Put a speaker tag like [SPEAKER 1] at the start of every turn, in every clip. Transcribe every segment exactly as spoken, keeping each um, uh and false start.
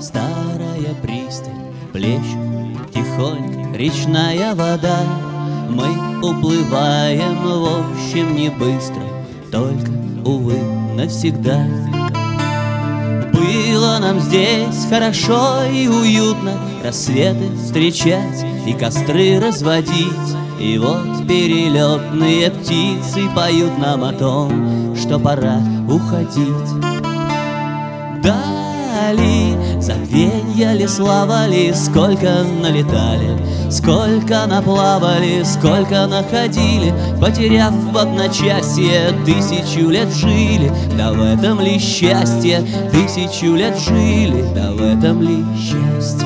[SPEAKER 1] Старая пристань, плещет тихонько речная вода. Мы уплываем, в общем, не быстро, только, увы, навсегда. Было нам здесь хорошо и уютно рассветы встречать и костры разводить. И вот перелетные птицы поют нам о том, что пора уходить. Дали забвенья ли, слава ли, сколько налетали, сколько наплавали, сколько находили, потеряв в одночасье, тысячу лет жили. Да в этом ли счастье? Тысячу лет жили, да в этом ли счастье?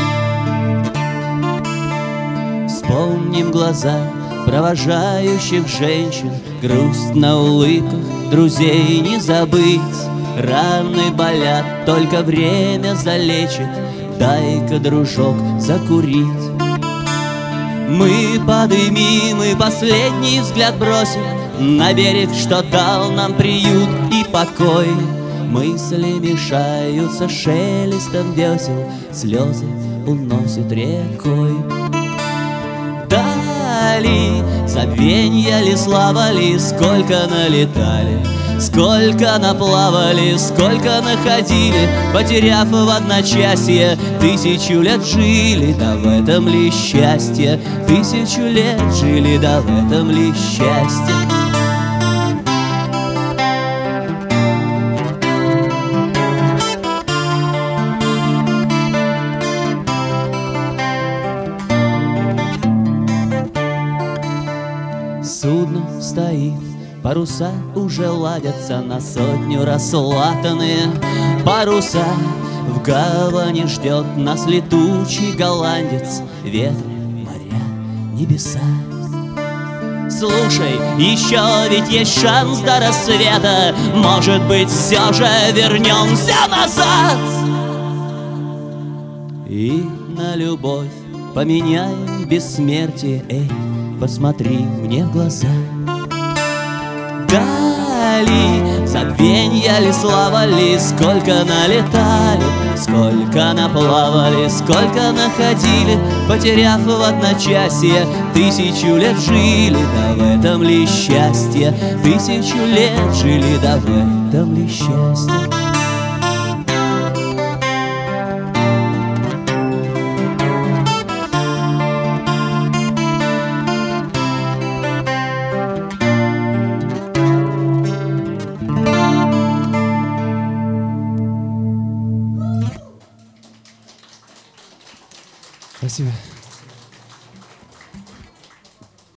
[SPEAKER 1] Вспомним глаза провожающих женщин, грусть на улыбках, друзей не забыть. Раны болят, только время залечит, дай-ка, дружок, закурить. Мы подымим и последний взгляд бросим на берег, что дал нам приют и покой. Мысли мешаются шелестом весел, слезы уносят рекой. Дали забвенья ли, слава ли, сколько налетали, сколько наплавали, сколько находили, потеряв в одночасье, тысячу лет жили. Да в этом ли счастье? Тысячу лет жили, да в этом ли счастье? Судно стоит, паруса уже ладятся, на сотню раслатанные паруса. В гавани ждет нас летучий голландец, ветры, моря, небеса. Слушай, еще ведь есть шанс до рассвета, может быть, все же вернемся назад. И на любовь поменяем бессмертие, эй, посмотри мне в глаза. Дали забвенья ли, слава ли, сколько налетали, сколько наплавали, сколько находили, потеряв в одночасье, тысячу лет жили. Да в этом ли счастье? Тысячу лет жили, да в этом ли счастье?
[SPEAKER 2] Спасибо.